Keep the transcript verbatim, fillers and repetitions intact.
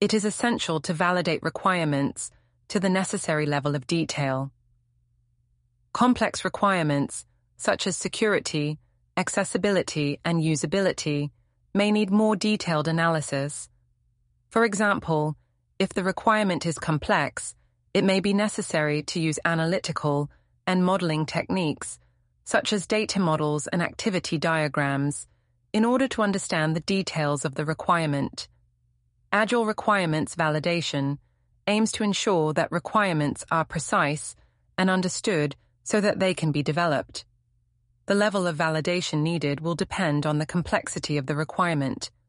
It is essential to validate requirements to the necessary level of detail. Complex requirements, such as security, accessibility, and usability, may need more detailed analysis. For example, if the requirement is complex, it may be necessary to use analytical and modeling techniques, such as data models and activity diagrams, in order to understand the details of the requirement. Agile requirements validation aims to ensure that requirements are precise and understood so that they can be developed. The level of validation needed will depend on the complexity of the requirement.